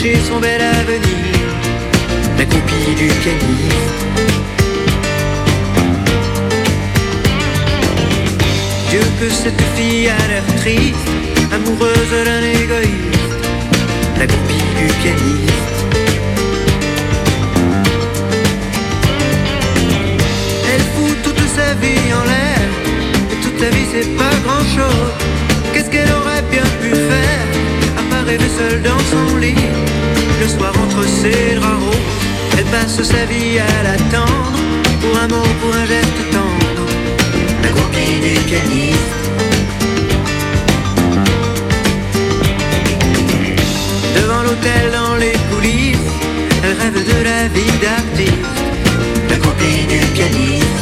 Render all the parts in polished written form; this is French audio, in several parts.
gâcher son bel avenir, la copie du pianiste. Dieu que cette fille a l'air triste, amoureuse d'un égoïste, la copie du pianiste. Elle fout toute sa vie en l'air, et toute sa vie c'est pas grand chose. Qu'est-ce qu'elle aurait bien pu faire, à part rêver seule dans son lit, le soir entre ses draps roses. Elle passe sa vie à l'attendre, pour un mot, pour un geste tendre, la copie du pianiste. Devant l'hôtel, dans les coulisses, elle rêve de la vie d'artiste, la copie du pianiste.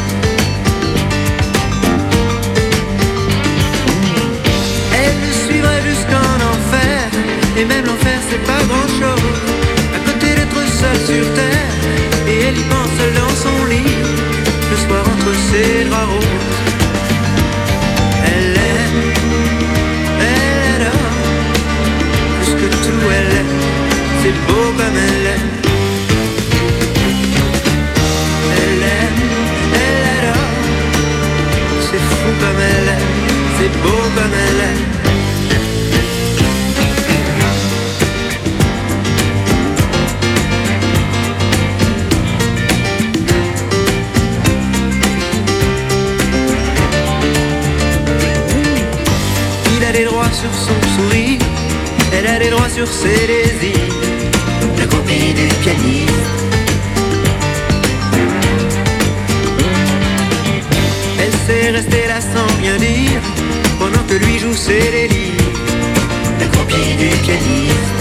Elle le suivrait jusqu'en enfer, et même l'enfer c'est pas grand chose, à côté d'être seule sur terre, et elle y pense seule dans son lit, le soir entre ses draps roses. Elle adore, plus que tout elle est, c'est beau comme elle est. Elle aime, elle adore, c'est fou comme elle est, c'est beau comme elle est. Il a des droits sur son sourire, elle a des droits sur ses désirs, la copie du pianiste. Elle sait rester là sans rien dire, pendant que lui joue ses délires, la copie du pianiste.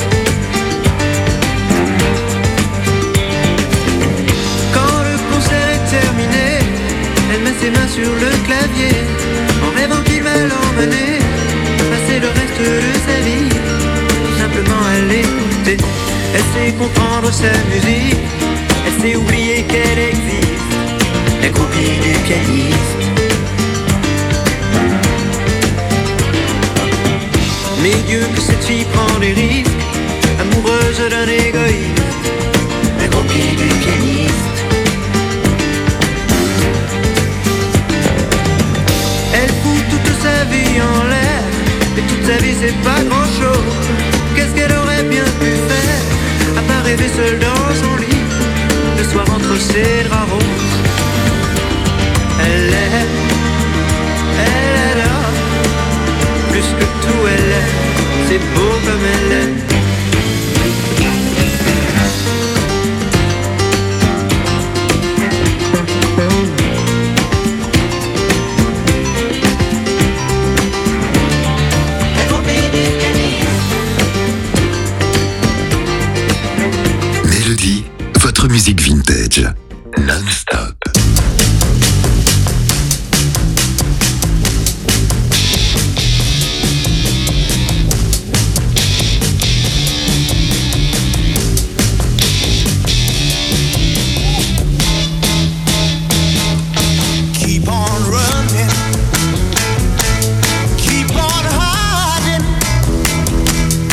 Quand le concert est terminé, elle met ses mains sur le clavier, en rêvant qu'il va l'emmener, passer le reste de sa vie, tout simplement à l'écouter. Elle sait comprendre sa musique, elle sait oublier qu'elle existe, la copie du pianiste. Mais Dieu que cette fille prend des risques, amoureuse d'un égoïste, la copie du pianiste. Elle fout toute sa vie en l'air, et toute sa vie c'est pas grand chose. Qu'est-ce qu'elle aurait bien pu faire, à part rêver seule dans son lit, le soir entre ses draps roses. Elle aime, elle adore, plus que tout elle est, c'est beau comme elle est. Mélodie, votre musique vintage, non-stop.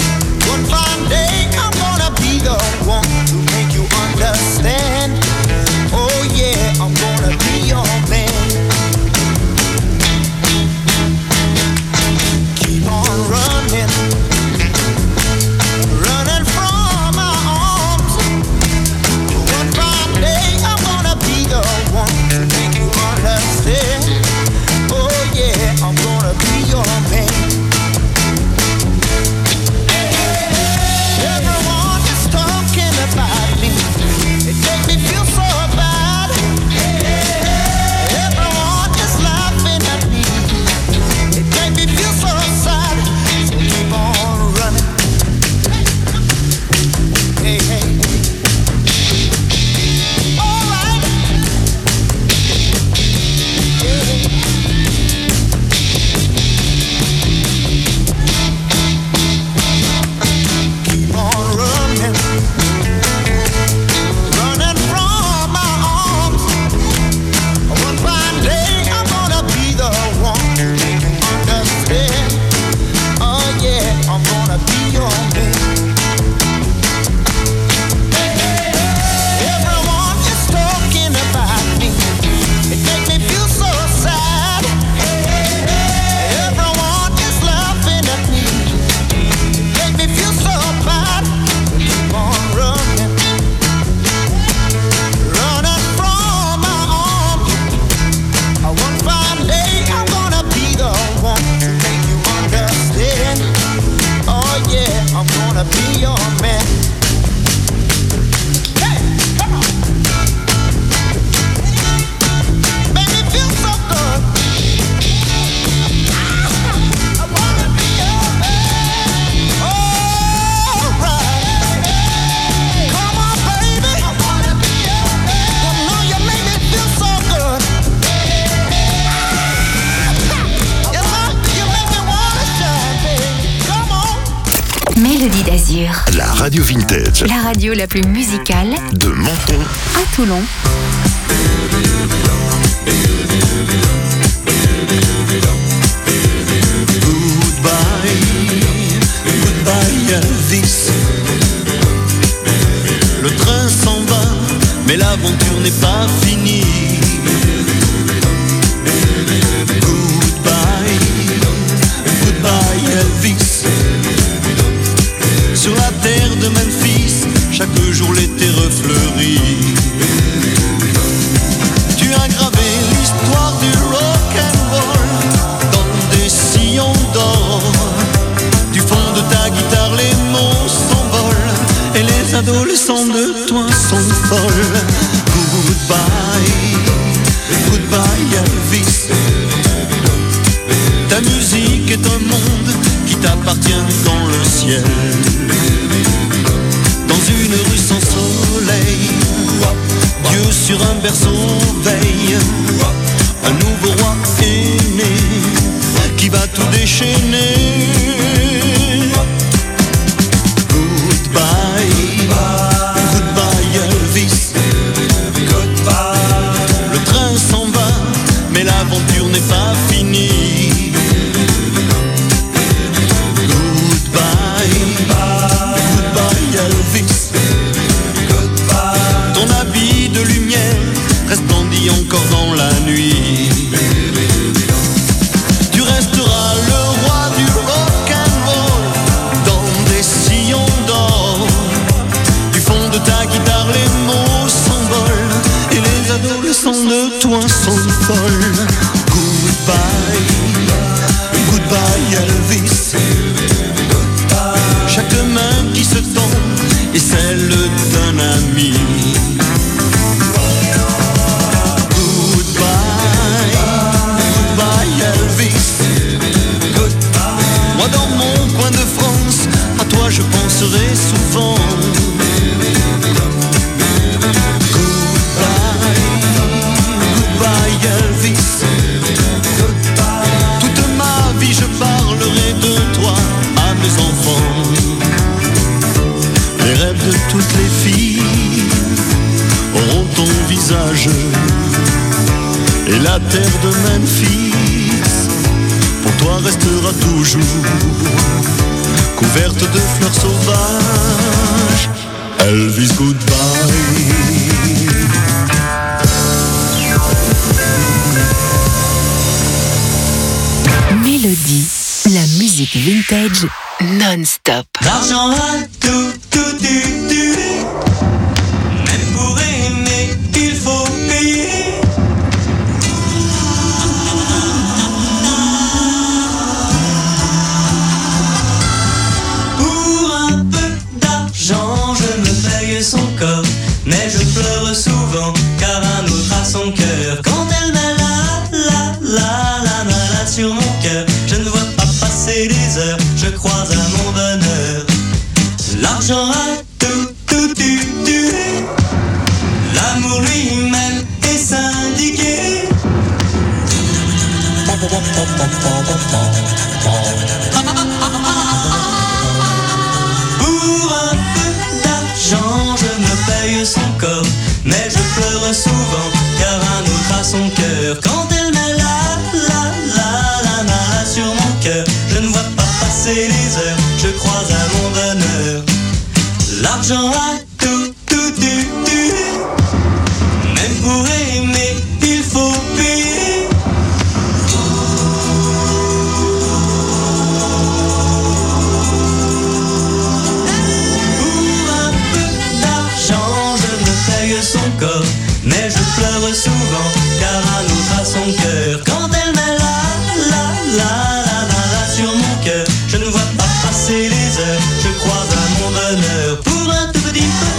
One fine day I'm gonna be the one to make you understand. mesure. La radio vintage La radio la plus musicale de Menton à Toulon. Goodbye Elvis. Le train s'en va, mais l'aventure n'est pas finie. Goodbye Elvis. Sur la terre de Memphis, chaque jour l'été refleurit. Tu as gravé l'histoire du rock'n'roll dans des sillons d'or. Du fond de ta guitare les mots s'envolent et les adolescents de toi sont folles. Goodbye Elvis. Ta musique est un monde qui t'appartient dans le ciel. Dans une rue sans soleil, Dieu sur un berceau veille. Un nouveau roi est né qui va tout déchaîner. Goodbye Elvis. Le train s'en va, mais l'aventure n'est pas finie. Goodbye Elvis. Ton habit de lumière resplendit encore dans la nuit. Tu resteras le roi du rock'n'roll dans des sillons d'or. Du fond de ta guitare les mots s'envolent et les adolescents de toi sont folles. Goodbye Elvis. Chaque main qui se tend est celle d'un ami. Goodbye Elvis. Moi dans mon coin de France, à toi je penserai souvent. Goodbye Elvis. Toute ma vie je parlerai de toi à mes enfants. Les rêves de toutes les filles auront ton visage. Et la terre de Memphis pour toi restera toujours couverte de fleurs sauvages. Elvis, goodbye. Mélodie, la musique vintage non-stop. L'argent a tout tué. Même pour aimer, il faut payer. Pour un peu d'argent, je me paye son corps. Mais je pleure souvent, car un autre a son cœur. Quand elle met la malade sur mon cœur, je ne vois pas passer les heures, je crois à mon bonheur. L'argent a tout tué. L'amour lui-même est syndiqué. Pour un peu d'argent, je me paye son corps. Mais je pleure souvent, car un autre a son cœur. Quand elle met la malade sur mon cœur, je ne vois pas passer les heures, je crois à mon bonheur. L'argent a tout tué. Même pour aimer, il faut payer. Pour un peu d'argent, je me paye son corps. Mais je pleure souvent, car un autre a son cœur. Quand elle met la sur mon cœur, je ne vois pas passer les heures, je crois à mon bonheur. Pour un tout petit peu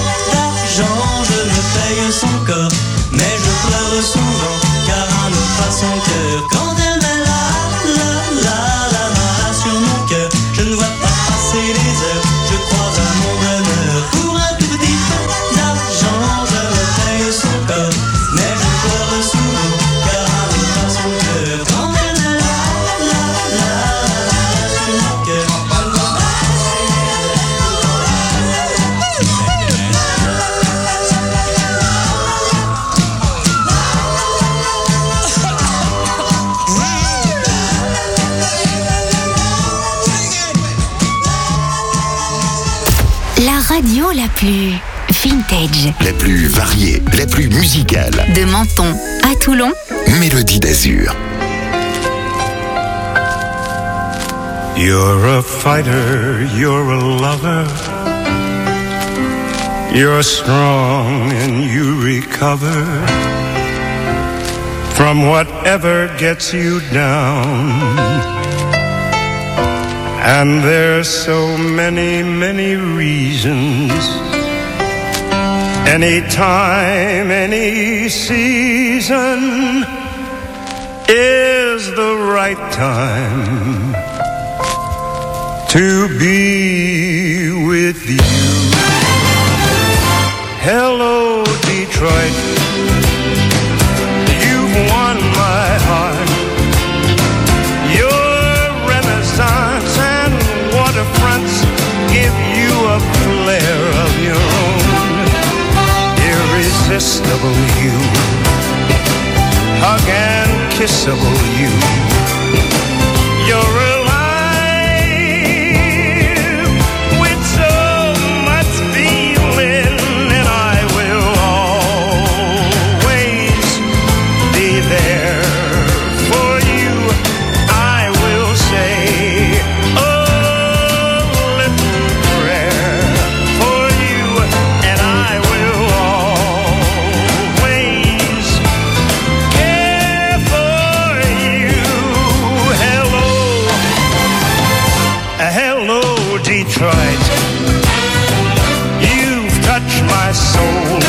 radio la plus vintage, la plus variée, la plus musicale. de Menton à Toulon. Mélodie d'Azur. You're a fighter, you're a lover. You're strong and you recover from whatever gets you down. And there's so many, many reasons. Any time, any season is the right time to be with you. Hello, Detroit. You've won my heart. Your renaissance and waterfronts give you a flair of your own. Irresistible you. Hug and kissable you. You're alive with so much feeling, and I will always be there for you. I will say a little prayer for you, and I will always care for you. Hello, Detroit. You've touched my soul.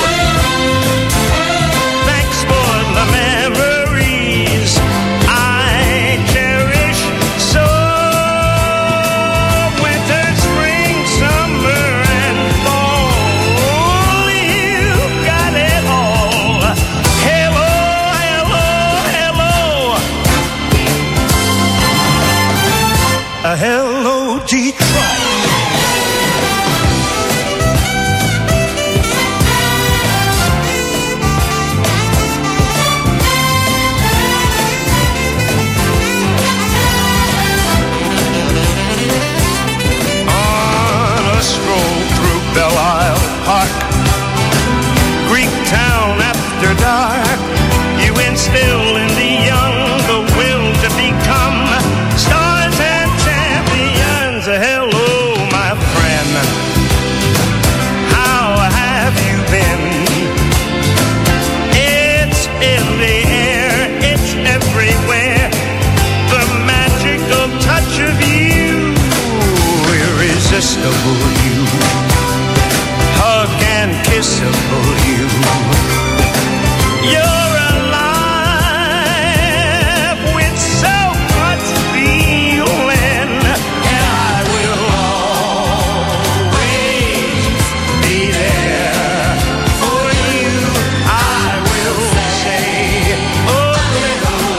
Thanks for the memories I cherish so. Winter, spring, summer, and fall. You've got it all. Hello, hello, hello. Hello, Detroit. On a stroll through Belle Isle Park, Greek town after dark, you instill in the young the will to become stars and champions. Hello, my friend. How have you been? It's in the air, it's everywhere. The magical touch of you, irresistible you. Hug and kissable you. You're alive with so much feeling, and I will always be there for you. I will say a little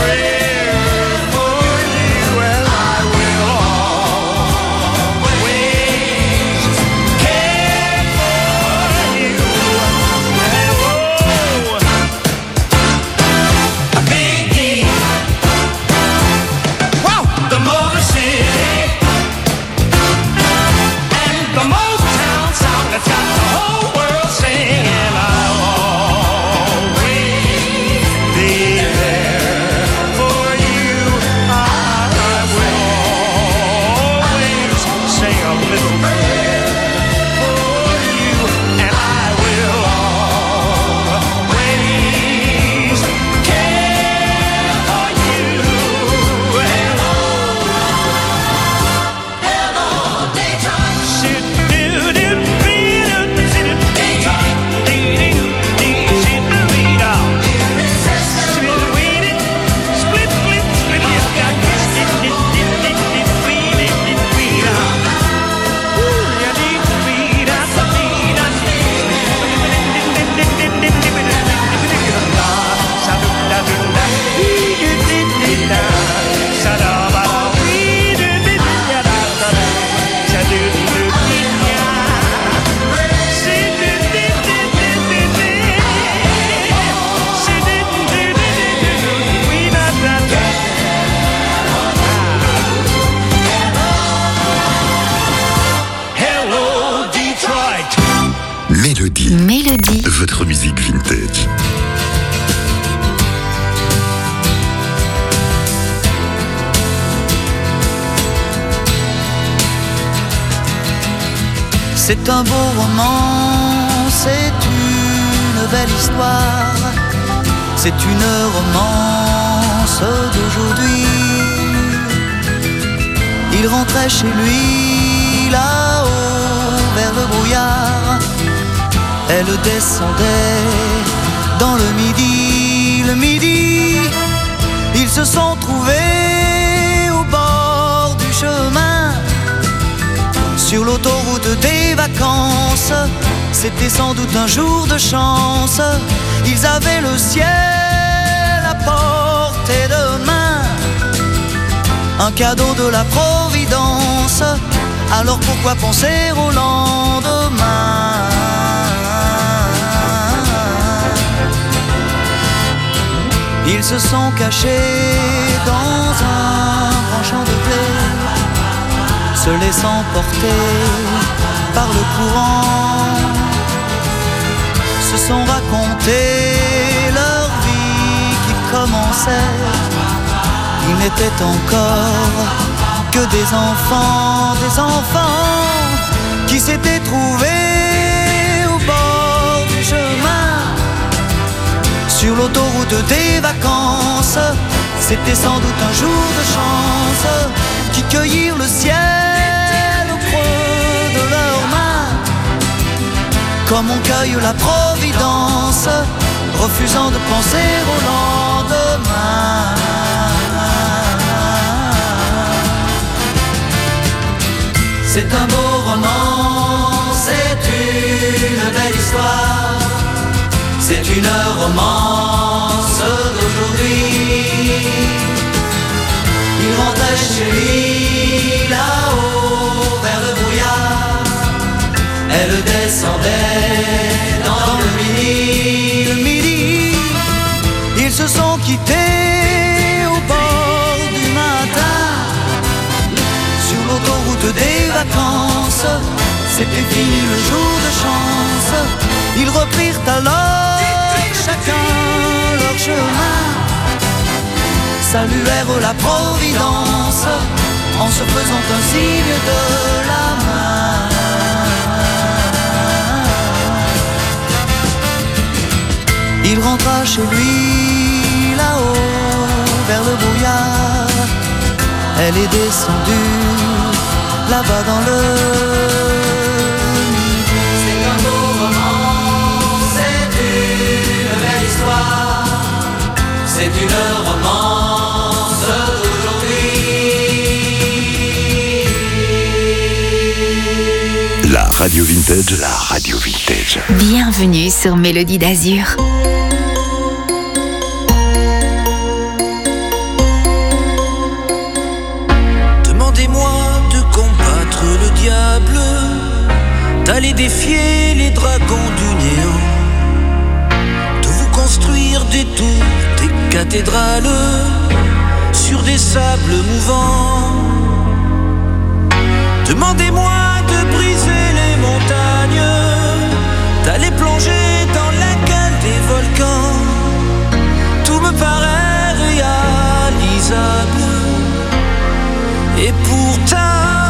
prayer for you, and I will always votre musique vintage. C'est un beau roman, c'est une belle histoire, c'est une romance d'aujourd'hui. Il rentrait chez lui là-haut vers le brouillard, elle descendait dans le midi, ils se sont trouvés au bord du chemin. Sur l'autoroute des vacances, c'était sans doute un jour de chance. Ils avaient le ciel à portée de main, un cadeau de la Providence. Alors pourquoi penser au lendemain? Ils se sont cachés dans un grand champ de blé, se laissant porter par le courant, se sont raconté leur vie qui commençait. Ils n'étaient encore que des enfants qui s'étaient trouvés au bord du chemin. Sur l'autoroute des vacances, c'était sans doute un jour de chance, qui cueillirent le ciel au creux de leurs mains, comme on cueille la Providence, refusant de penser au lendemain. C'est un beau roman, c'est une belle histoire, c'est une romance d'aujourd'hui. Il rentrait chez lui là-haut vers le brouillard, elle descendait dans le midi. Ils se sont quittés au bord du matin, sur l'autoroute des vacances. C'était fini le jour de chance. Ils reprirent alors chacun leur chemin, saluèrent la Providence en se faisant un signe de la main. Il rentra chez lui là-haut vers le brouillard, elle est descendue là-bas dans le midi. C'est un beau roman, c'est une belle histoire, c'est une romance d'aujourd'hui. La radio vintage, la radio vintage. Bienvenue sur Mélodie d'Azur. D'aller défier les dragons du néant, de vous construire des tours, des cathédrales sur des sables mouvants. Demandez-moi de briser les montagnes, d'aller plonger dans la gueule des volcans. Tout me paraît réalisable, et pourtant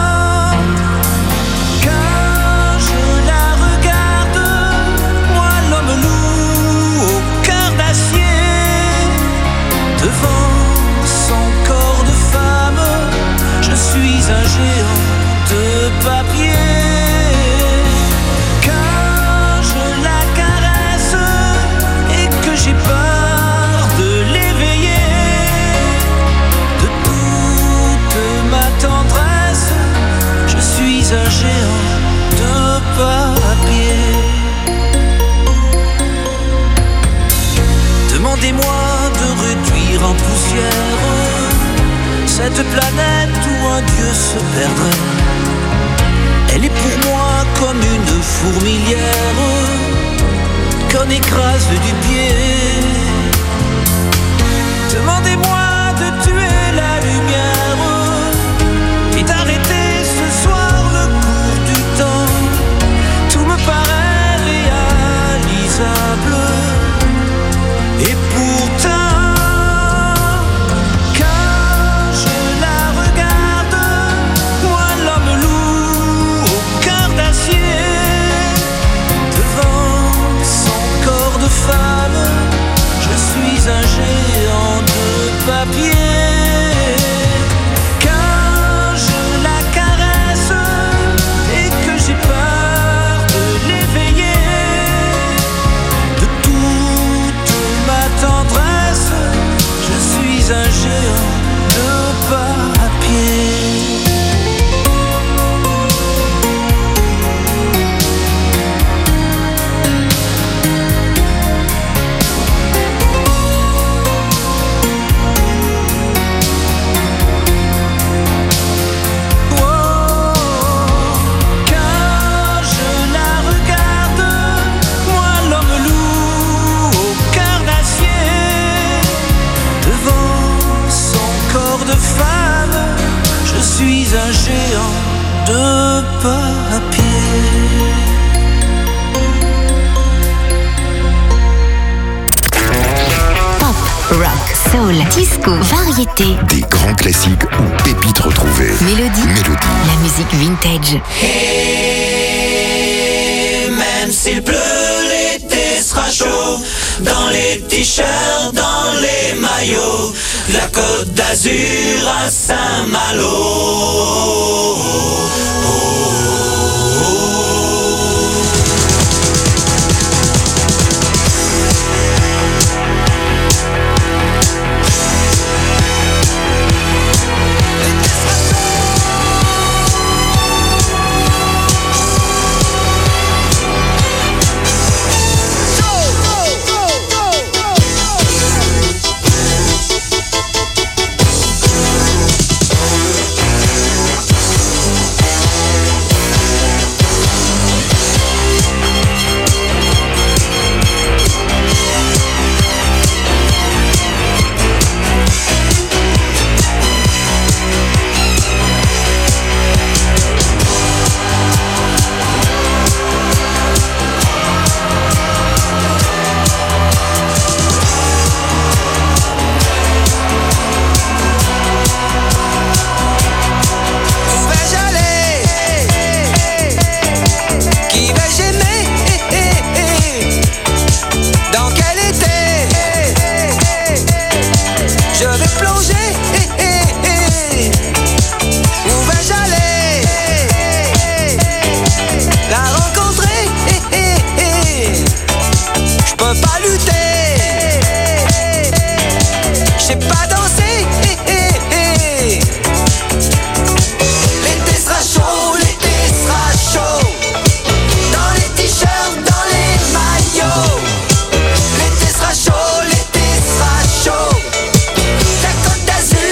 un géant de papier. Quand je la caresse et que j'ai peur de l'éveiller, de toute ma tendresse, je suis un géant de papier. Demandez-moi de réduire en poussière cette planète où un dieu se perdrait. Elle est pour moi comme une fourmilière qu'on écrase du pied. Demandez-moi de tuer la lumière et d'arrêter ce soir le cours du temps. Tout me paraît réalisable, femme, je suis un géant de papier. Pop, rock, soul, disco, variété. Des grands classiques ou pépites retrouvées. Mélodie. La musique vintage. Et même s'il pleut, l'été sera chaud. Dans les t-shirts, dans les maillots, de la Côte d'Azur à Saint-Malo. Côte d'Azur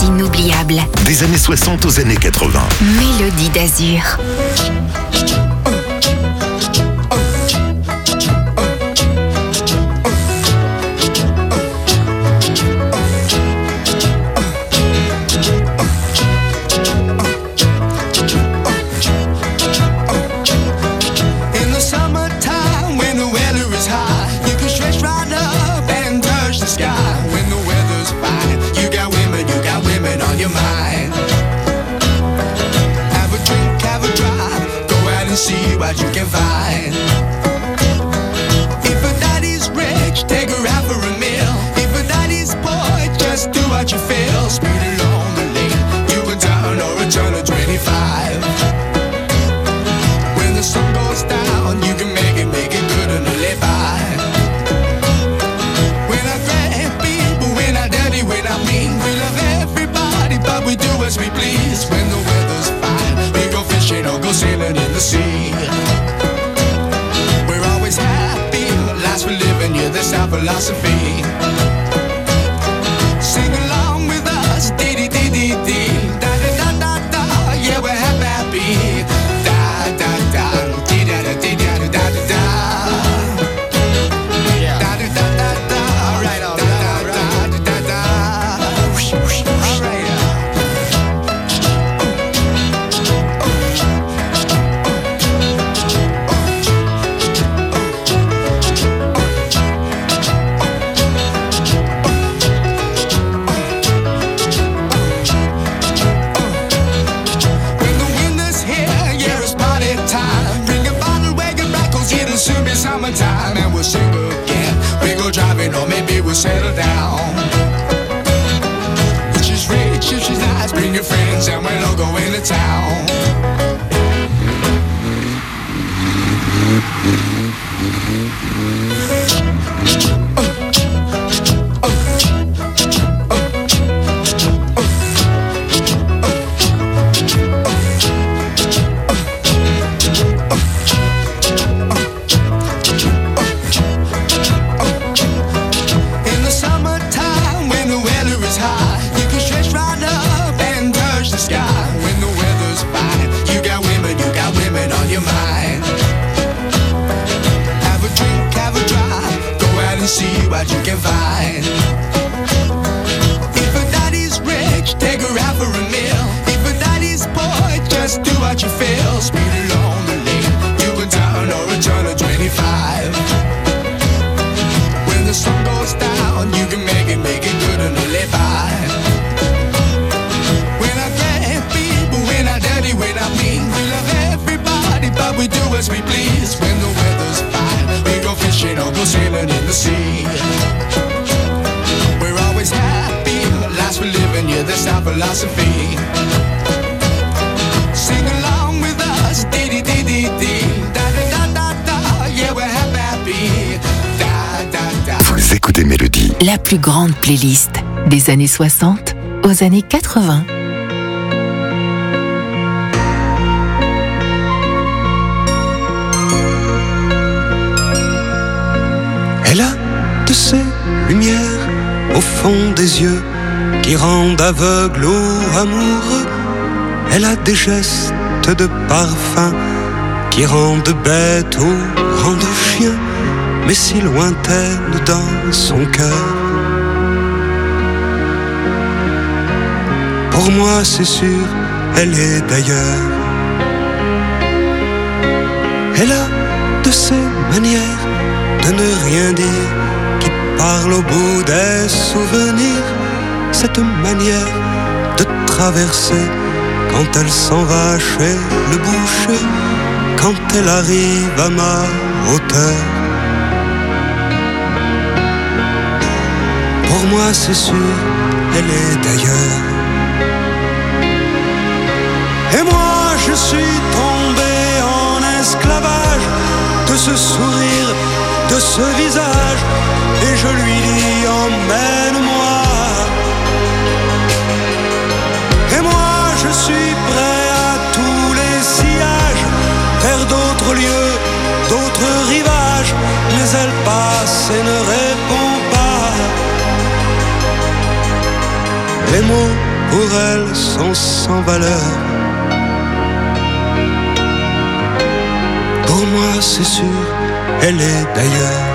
inoubliables. Des années 60 aux années 80. Mélodie d'Azur. See what you can find. If a daddy's rich, take her out for a meal. If a daddy's poor, just do what you feel. Speed along the lane, you can turn or a turn of 25. When the sun goes down, you can make it good and live by. We're not great people, we're not dirty, we're not mean. We love everybody, but we do as we please. When the weather's fine, we go fishing or go sailing in the sea. We're always happy, lives we're living, yeah, that's our philosophy. Sing along with us, dee-dee-dee-dee-dee, da-da-da-da-da, yeah, we're happy, da-da-da, dee-da-da-dee-da-da-da-da, da-da-da-da-da, alright, da-da-da-da-da, alright. Summertime and we'll sing again. We go driving or maybe we'll settle down. If she's rich, if she's nice, bring your friends and we'll all go into town. See what you can find. If a daddy's rich, take her out for a meal. If a daddy's poor, just do what you feel. Speed along the lane, you can turn or a turn of 25. When the sun goes down, you can make it good and live by. We're not great people, we're not dirty, we're not mean. We love everybody, but we do as we please. When the weather's fine, we go fishing or go sailing in the sea. We're always happy, lives we're living, yeah, that's our philosophy. Sing along with us, dee-dee-dee-dee-dee, da-da-da-da-da, yeah, we're happy, da-da-da. Vous écoutez Mélodie. La plus grande playlist des années 60 aux années 80. Elle a de ces lumières au fond des yeux qui rendent aveugle ou amoureux. Elle a des gestes de parfum qui rendent bête ou rendent chien, mais si lointaine dans son cœur. Pour moi c'est sûr, elle est d'ailleurs. Elle a de ces manières de ne rien dire, qui parle au bout des souvenirs. Cette manière de traverser quand elle s'en va chez le boucher, quand elle arrive à ma hauteur. Pour moi c'est sûr, elle est d'ailleurs. Et moi je suis tombé en esclavage de ce sourire, de ce visage, et je lui dis emmène-moi. Et moi je suis prêt à tous les sillages, vers d'autres lieux, d'autres rivages, mais elle passe et ne répond pas. Les mots pour elle sont sans valeur. Pour moi c'est sûr, elle est d'ailleurs.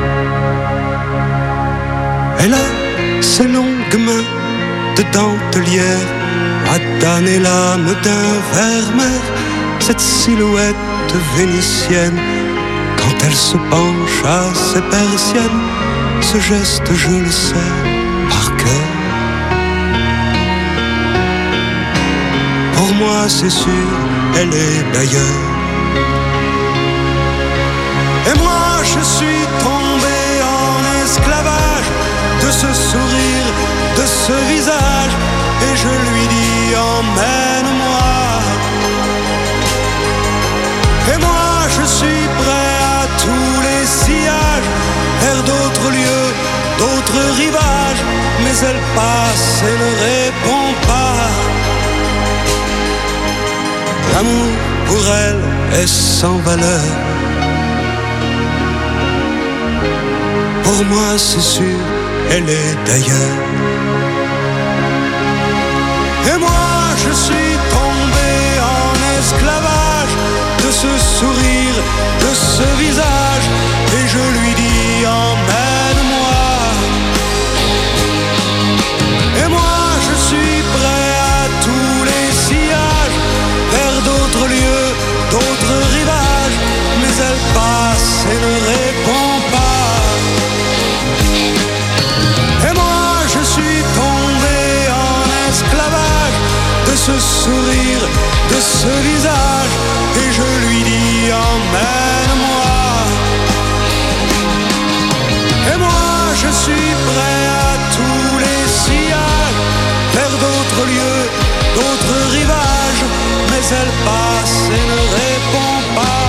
Elle a ses longues mains de dentelière à damner l'âme d'un ver-mer. Cette silhouette vénitienne, quand elle se penche à ses persiennes, ce geste je le sais par cœur. Pour moi c'est sûr, elle est d'ailleurs. Et moi je suis tombé en esclavage de ce sourire, de ce visage, et je lui dis emmène-moi. Et moi je suis prêt à tous les sillages, vers d'autres lieux, d'autres rivages, mais elle passe et ne répond pas. L'amour pour elle est sans valeur. Pour moi c'est sûr, elle est d'ailleurs. Et moi je suis tombé en esclavage de ce sourire, de ce visage, et je lui dis emmène-moi. Et moi je suis prêt à tous les sillages, vers d'autres lieux, d'autres rivages, mais elle passe et ne répond pas. Et moi je suis tombé en esclavage de ce sourire, de ce visage, et je lui dis emmène-moi. Et moi je suis prêt à tous les sillages, vers d'autres lieux, d'autres rivages, mais elle passe et ne répond pas.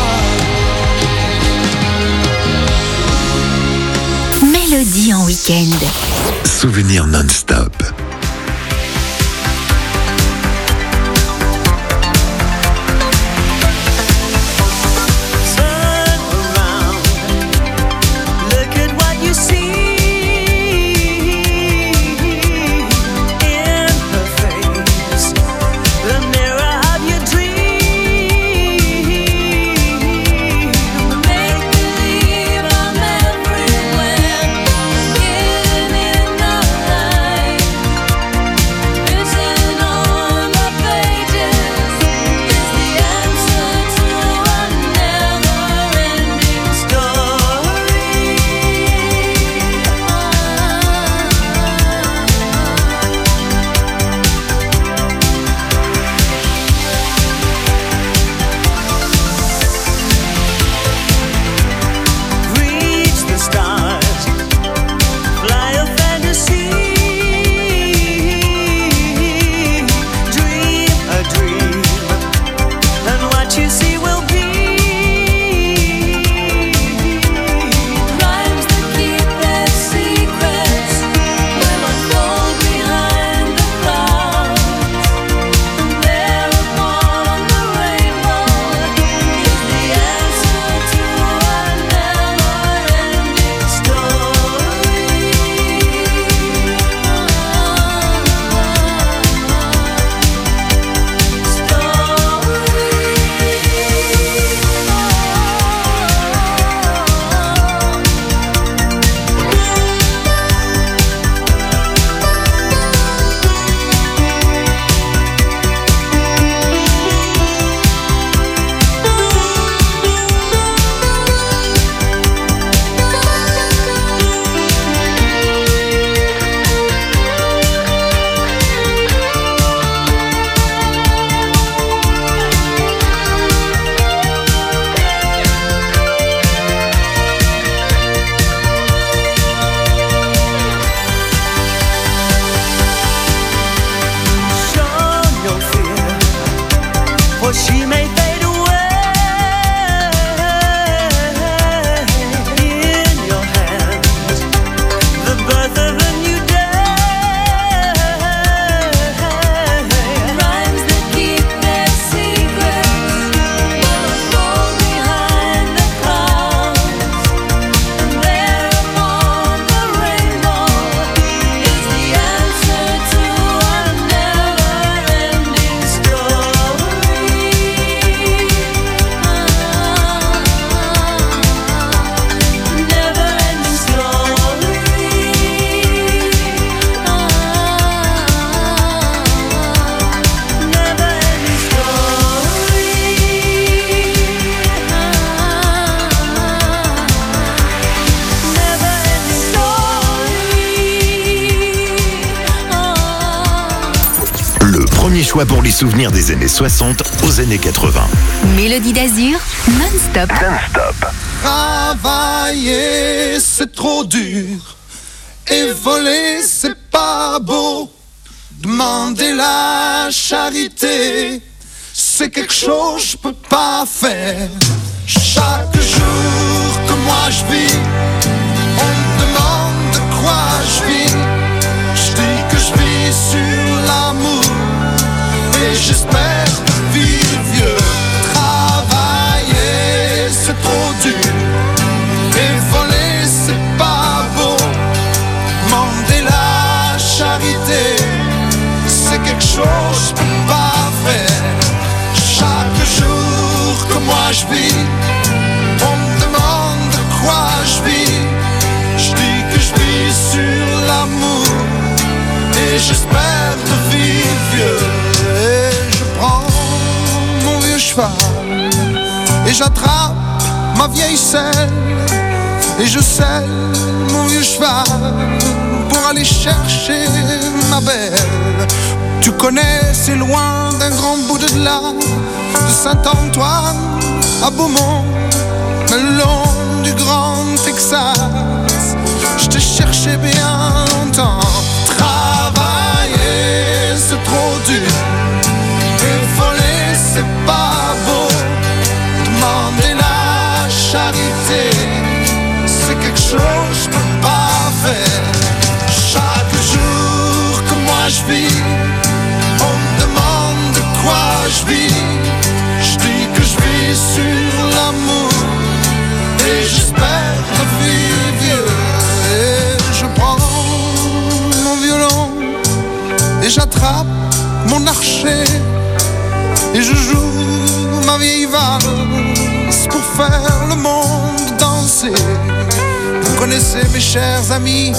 Mélodie en week-end. Souvenirs non-stop. Make believe I'm everywhere, getting in the light. choix pour les souvenirs des années 60 aux années 80. Mélodie d'Azur, non-stop. Non-stop. Travailler, c'est trop dur. Et voler, c'est pas beau. Demander la charité, c'est quelque chose que je peux pas faire. Chaque jour que moi je vis, on me demande de quoi je vis. Je dis que je vis sur l'amour et j'espère vivre vieux. Travailler, c'est trop dur. Et voler, c'est pas beau. Demander la charité, c'est quelque chose que je peux pas faire. Chaque jour que moi je vis, on me demande de quoi je vis. Je dis que je vis sur l'amour et j'espère de vivre vieux. Et je prends mon vieux cheval et j'attrape ma vieille selle et je selle mon vieux cheval pour aller chercher ma belle. Tu connais, c'est loin d'un grand bout de là, de Saint-Antoine à Beaumont, le long du Grand Texas. Je t'ai cherché bien longtemps. Travailler, c'est trop dur. Et voler, c'est pas beau. Demander la charité, c'est quelque chose que je peux pas faire. Chaque jour que moi je vis, on me demande de quoi je vis. Je dis que je vis sur l'amour et j'espère de vivre vieux. Et je prends mon violon et j'attrape mon archer et je joue ma vieille valse pour faire le monde danser. Vous connaissez mes chers amis,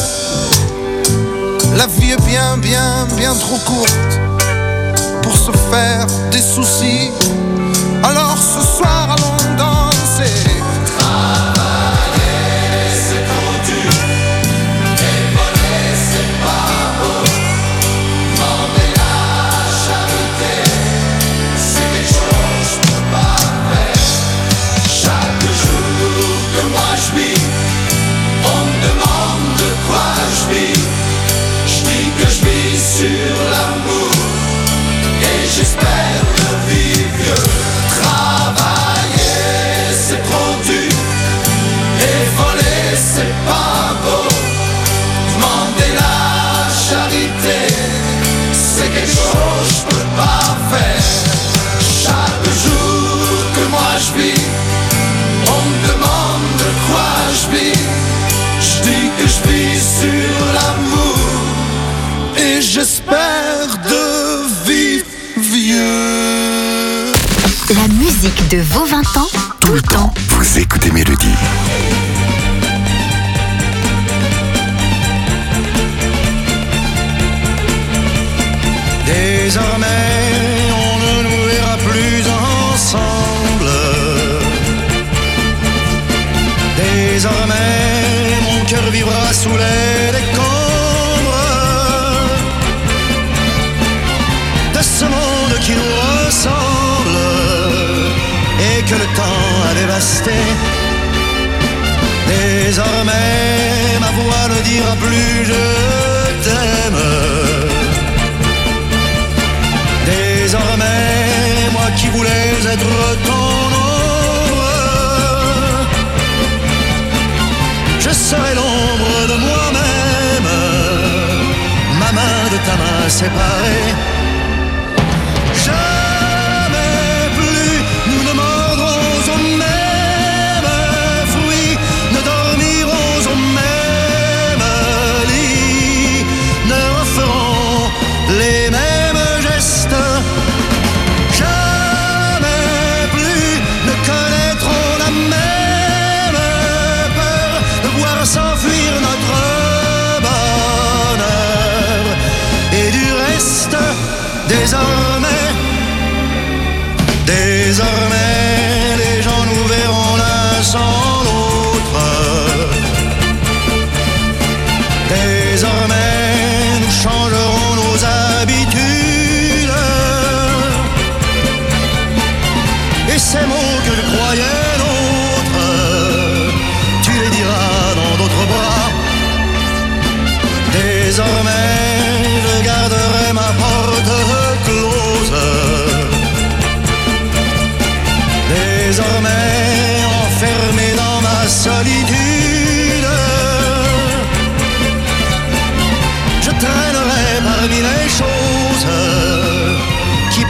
la vie est bien, bien, bien trop courte pour se faire des soucis. Alors ce soir allons danser. Travailler c'est trop dur et voler c'est pas beau. Demander la charité, c'est quelque chose que je peux pas faire. Chaque jour que moi je vis, on me demande de quoi je vis. Je dis que je vis sur l'amour et j'espère le vivre vieux. Travailler, c'est trop dur et voler, c'est pas beau. Demander la charité, c'est quelque chose que je peux pas faire. Chaque jour que moi je vis, on me demande de quoi je vis. Je dis que je vis sur l'amour et j'espère de vivre vieux. La musique de vos 20 ans, tout le temps. Vous écoutez Mélodie. Désormais, on ne nous verra plus ensemble. Désormais, mon cœur vivra sous les décombres de ce monde qui nous ressemble et que le temps a dévasté. Désormais, ma voix ne dira plus je t'aime. Désormais, moi qui voulais être ton ombre, je serai l'ombre de moi-même, ma main de ta main séparée. Jamais plus nous ne mordrons au même fruit, ne dormirons au même lit, ne referons les mêmes gestes. Jamais plus ne connaîtrons la même peur de voir s'enfuir notre bonheur. Et du reste, désormais, les gens nous verront l'un sans l'autre. Désormais, nous changerons nos habitudes.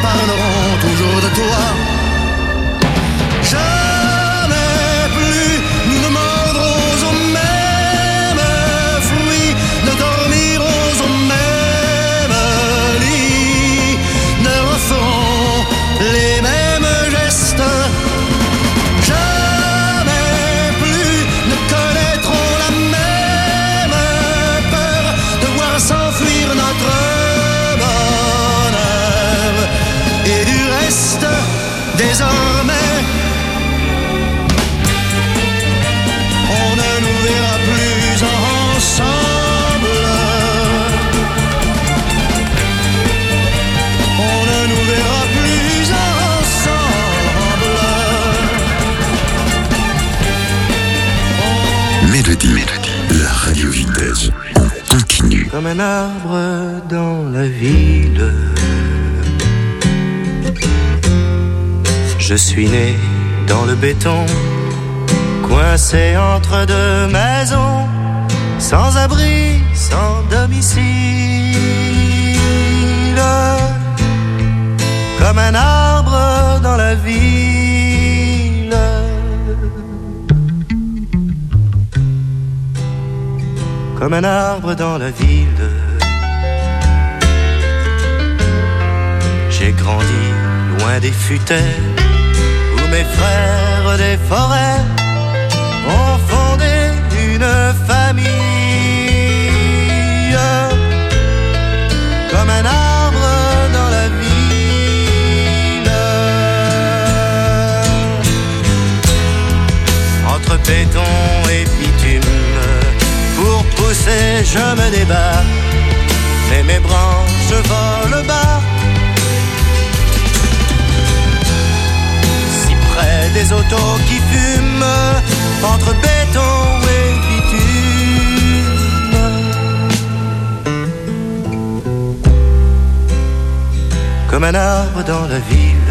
parleront toujours de toi. Jamais plus nous ne mordrons au même fruit, ne dormirons au même lit, ne referons les mêmes gestes. Jamais plus ne connaîtrons la même peur de voir s'enfuir notre bonheur. Et du reste, désormais, on ne nous verra plus ensemble. On ne nous verra plus ensemble. Mélodie, la radio vintage. On continue. Comme un arbre dans la ville, je suis né dans le béton, coincé entre deux maisons, sans abri, sans domicile. Comme un arbre dans la ville, comme un arbre dans la ville. J'ai grandi loin des futaies, où mes frères des forêts ont fondé une famille. Comme un arbre dans la ville, entre béton et bitume, pour pousser je me débat, mais mes branches volent bas. Des autos qui fument entre béton et bitume. Comme un arbre dans la ville,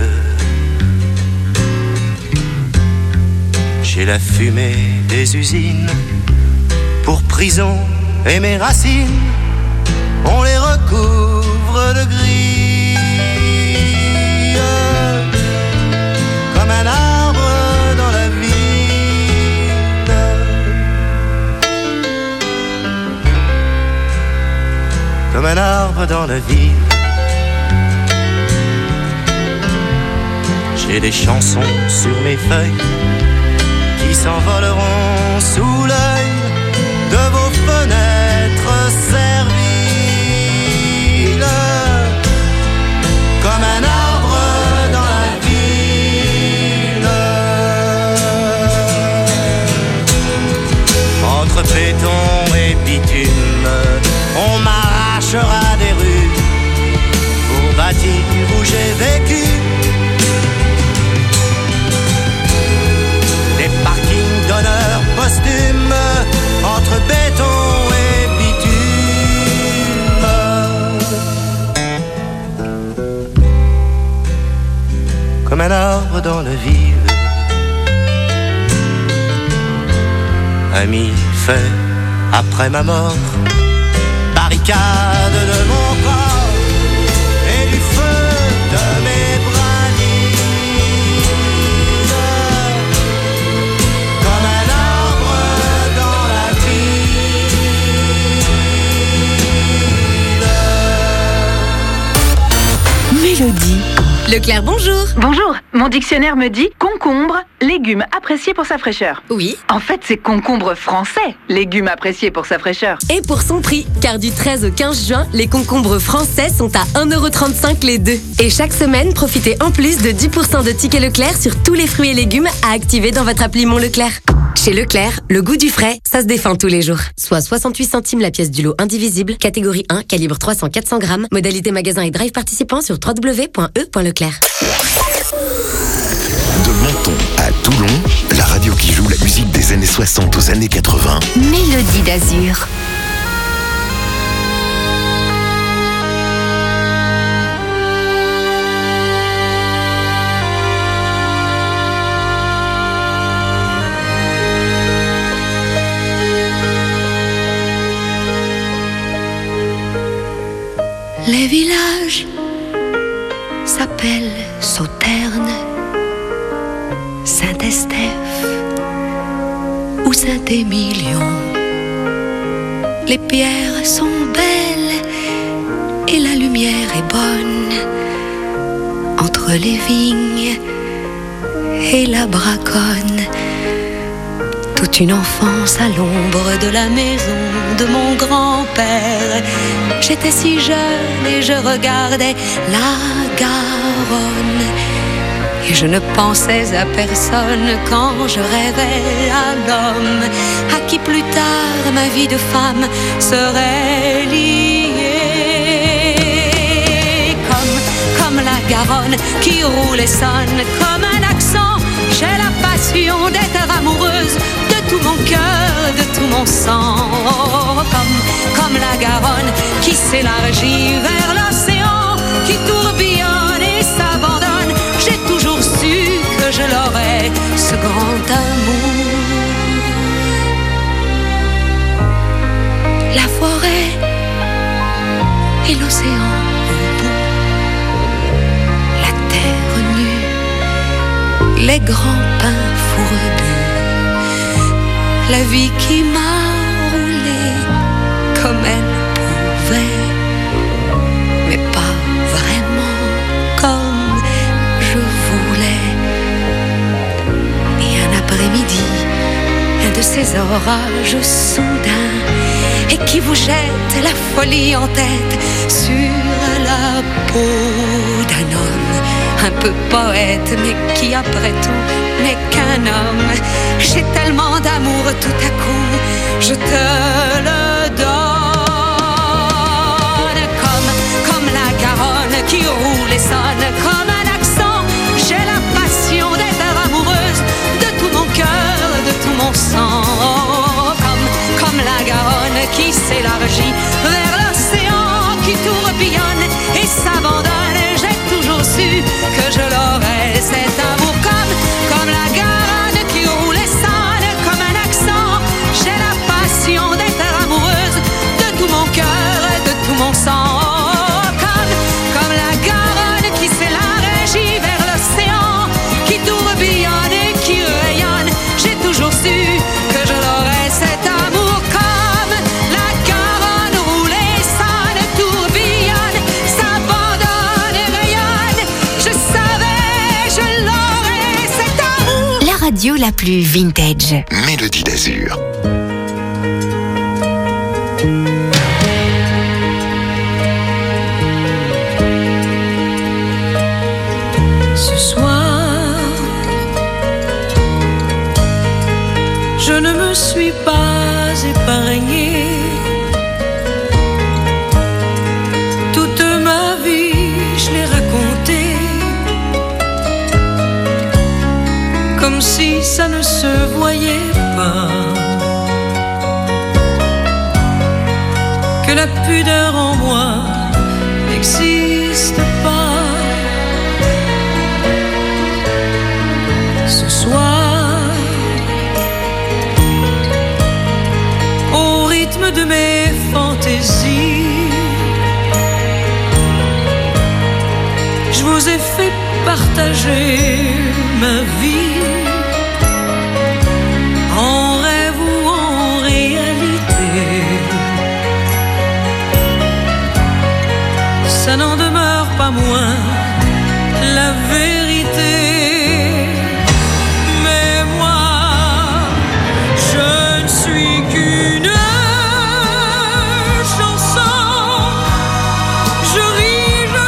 j'ai la fumée des usines pour prison et mes racines, on les recouvre de gris. Comme un arbre dans la ville, comme un arbre dans la ville. J'ai des chansons sur mes feuilles qui s'envoleront sous l'œil de vos fenêtres serviles. Comme un arbre dans la ville, entre béton et bitume, on m'arrachera des rues pour bâtir où j'ai vécu. Des parkings d'honneur posthume, entre béton et bitume. Comme un arbre dans la ville, ami fait après ma mort, barricade de mon corps et du feu de mes brindilles. Comme un arbre dans la ville. Mélodie. Leclerc, bonjour. Bonjour, mon dictionnaire me dit concombre, légume apprécié pour sa fraîcheur. Oui. En fait, c'est concombre français, légume apprécié pour sa fraîcheur. Et pour son prix, car du 13 au 15 juin, les concombres français sont à 1,35€ les deux. Et chaque semaine, profitez en plus de 10% de tickets Leclerc sur tous les fruits et légumes à activer dans votre appli Mon Leclerc. Chez Leclerc, le goût du frais, ça se défend tous les jours. Soit 68 centimes la pièce du lot indivisible, catégorie 1, calibre 300-400 grammes, modalité magasin et drive participant sur www.e.leclerc. De Menton à Toulon, la radio qui joue la musique des années 60 aux années 80. Mélodie d'Azur. Les villages s'appelle Sauterne, Saint-Estèphe ou Saint-Émilion. Les pierres sont belles et la lumière est bonne entre les vignes et la braconne. Toute une enfance à l'ombre de la maison de mon grand-père. J'étais si jeune et je regardais la Garonne. Et je ne pensais à personne quand je rêvais à l'homme à qui plus tard ma vie de femme serait liée. Comme la Garonne qui roule et sonne comme un accent, j'ai la passion d'être amoureuse de tout mon cœur, de tout mon sang. Comme la Garonne qui s'élargit vers l'océan, qui tourbillonne et s'abandonne. J'ai toujours su que je l'aurais, ce grand amour. La forêt et l'océan au bout, la terre nue, les grands pins fourbus, la vie qui m'a roulé comme elle pouvait, mais pas vraiment comme je voulais. Et un après-midi, un de ces orages soudains, et qui vous jette la folie en tête sur la peau d'un homme un peu poète, mais qui après tout n'est qu'un homme. J'ai tellement d'amour tout à coup, je te le donne. Comme la Garonne qui roule et sonne comme un accent, j'ai la passion d'être amoureuse de tout mon cœur, de tout mon sang. Comme la Garonne qui s'élargit vers l'océan, qui tourbillonne et s'abandonne. J'ai toujours su que je l'aurais, cet amour. Comme la Garonne qui roule et sonne comme un accent, j'ai la passion d'être amoureuse de tout mon cœur et de tout mon sang. Comme la Garonne qui s'élargit vers l'océan, qui tourbillonne et qui rayonne. J'ai toujours su que je l'aurais, cet amour. Comme la Garonne roule et sonne, tourbillonne, s'abandonne et rayonne. Je savais, je l'aurais, cet amour. La radio la plus vintage. Mélodie d'Azur. Ce soir, je ne me suis pas épargnée. Toute ma vie, je l'ai racontée, comme si ça ne se voyait pas, que la pudeur en moi n'existe pas. Ce soir, au rythme de mes fantaisies, je vous ai fait partager ma vie, en rêve ou en réalité. Ça n'en demeure pas moins la vérité. Mais moi, je ne suis qu'une chanson. Je ris, je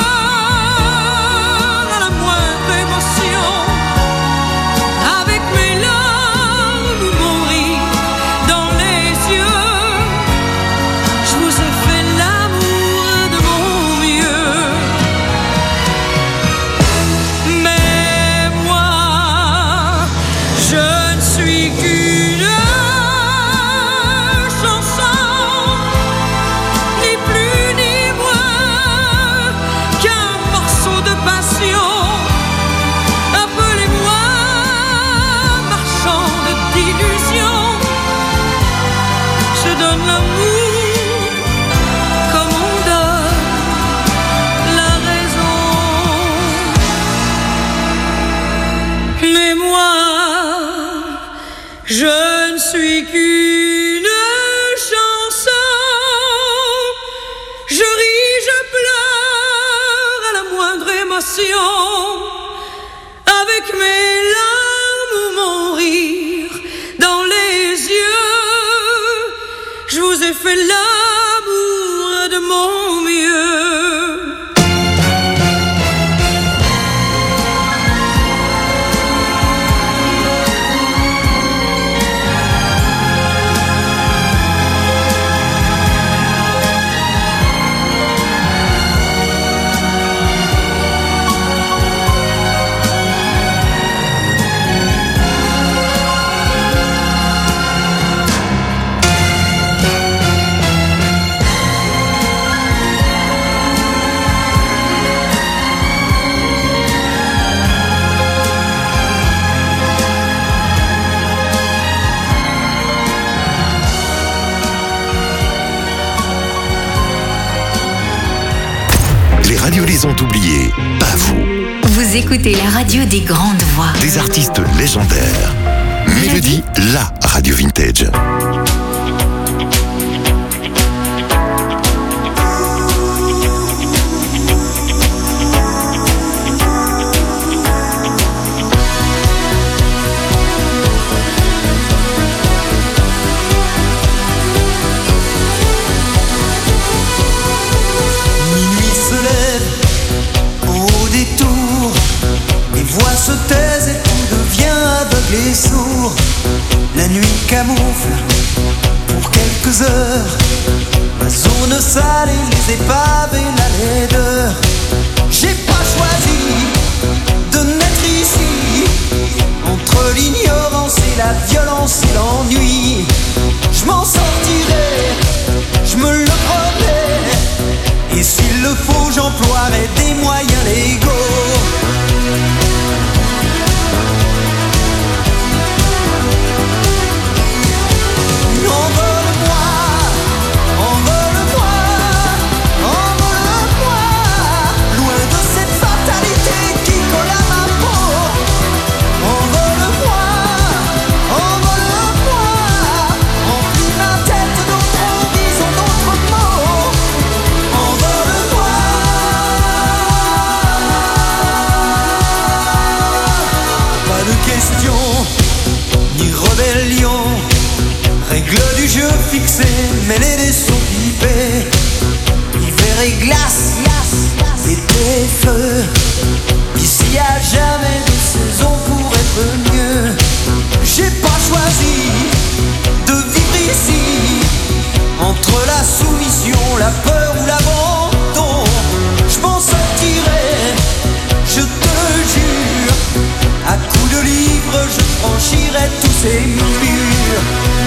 pleure à la moindre émotion. Avec mes larmes ou mon rire dans les yeux, je vous ai fait l'amour de mon mieux. Je ne suis qu'une chanson. Je ris, je pleure à la moindre émotion. Avec mes larmes ou mon rire dans les yeux, je vous ai fait l'amour de mon mieux. Les radios les ont oubliés, pas vous. Vous écoutez la radio des grandes voix. Des artistes légendaires. Mélodie, la radio vintage. Se taise et tout devient aveugle et sourd. La nuit camoufle pour quelques heures la zone sale et les épaves et la laideur. J'ai pas choisi de naître ici. Entre l'ignorance et la violence et l'ennui, je m'en sortirai, je me le promets. Et s'il le faut, j'emploierai des moyens légaux. Règle du jeu fixée, mêlée des sons pipés. Hiver et glace, été et feu. Ici y'a jamais de saison pour être mieux. J'ai pas choisi de vivre ici. Entre la soumission, la peur ou l'abandon, je m'en sortirai, je te jure. À coups de livres, je franchirai tous ces murs.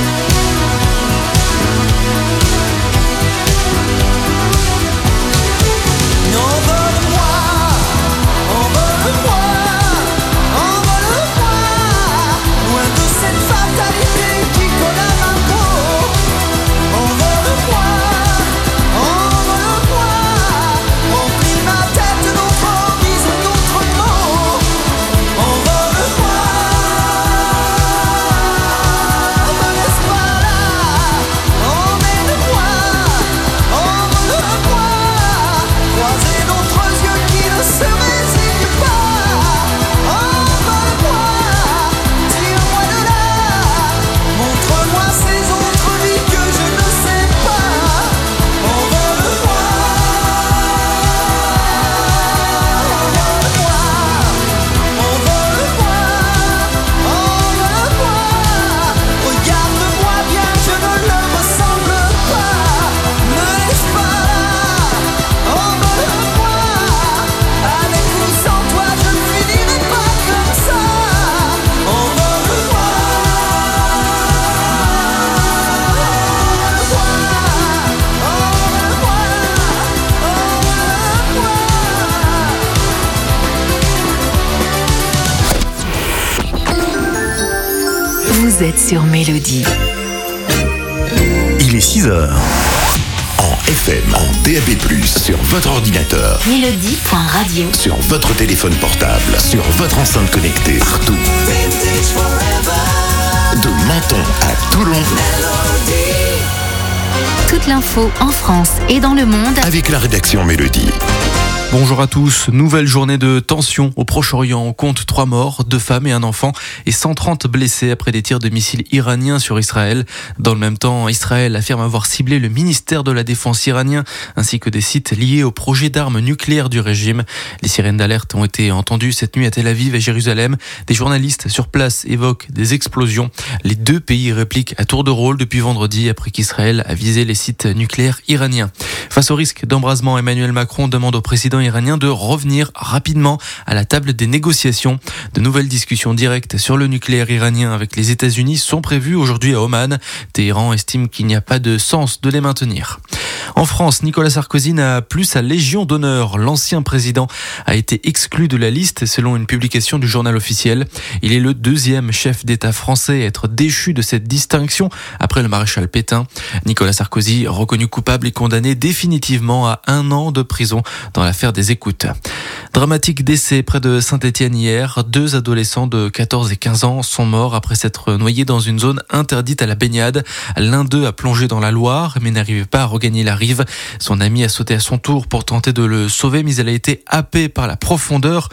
Envole-moi, envole-moi, envole-moi, loin de cette fatalité qui colle à ma peau. Envole-moi, envole-moi, remplis ma tête d'autres horizons, d'autres mots. Envole-moi, me laisse pas là, emmène-moi, envole-moi, croiser d'autres yeux qui ne se résignent pas. Envole-moi, tire-moi de là, montre-moi ces autres vies que je ne sais pas. Envole-moi, envole-moi, envole-moi, envole-moi. Regarde-moi bien, je ne le ressemble pas. Me laisse pas là, envole-moi. Avec ou sans toi, je ne finirai pas comme ça. Envole-moi, Vous êtes sur Mélodie. Il est 6h. En FM, en DAB+, sur votre ordinateur, Mélodie.radio. sur votre téléphone portable, sur votre enceinte connectée, partout. Vintage forever. De Menton à Toulon. Toute l'info en France et dans le monde avec la rédaction Mélodie. Bonjour à tous. Nouvelle journée de tension au Proche-Orient. On compte 3 morts, 2 femmes et un enfant et 130 blessés après des tirs de missiles iraniens sur Israël. Dans le même temps, Israël affirme avoir ciblé le ministère de la Défense iranien ainsi que des sites liés au projet d'armes nucléaires du régime. Les sirènes d'alerte ont été entendues cette nuit à Tel Aviv et Jérusalem. Des journalistes sur place évoquent des explosions. Les 2 pays répliquent à tour de rôle depuis vendredi après qu'Israël a visé les sites nucléaires iraniens. Face au risque d'embrasement, Emmanuel Macron demande au président iranien de revenir rapidement à la table des négociations. De nouvelles discussions directes sur le nucléaire iranien avec les États-Unis sont prévues aujourd'hui à Oman. Téhéran estime qu'il n'y a pas de sens de les maintenir. En France, Nicolas Sarkozy n'a plus sa Légion d'honneur. L'ancien président a été exclu de la liste selon une publication du journal officiel. Il est le 2e chef d'État français à être déchu de cette distinction après le maréchal Pétain. Nicolas Sarkozy, reconnu coupable et condamné définitivement à 1 an de prison dans l'affaire des écoutes. Dramatique décès près de Saint-Étienne hier. 2 adolescents de 14 et 15 ans sont morts après s'être noyés dans une zone interdite à la baignade. L'un d'eux a plongé dans la Loire mais n'arrivait pas à regagner la rive. Son ami a sauté à son tour pour tenter de le sauver mais elle a été happée par la profondeur.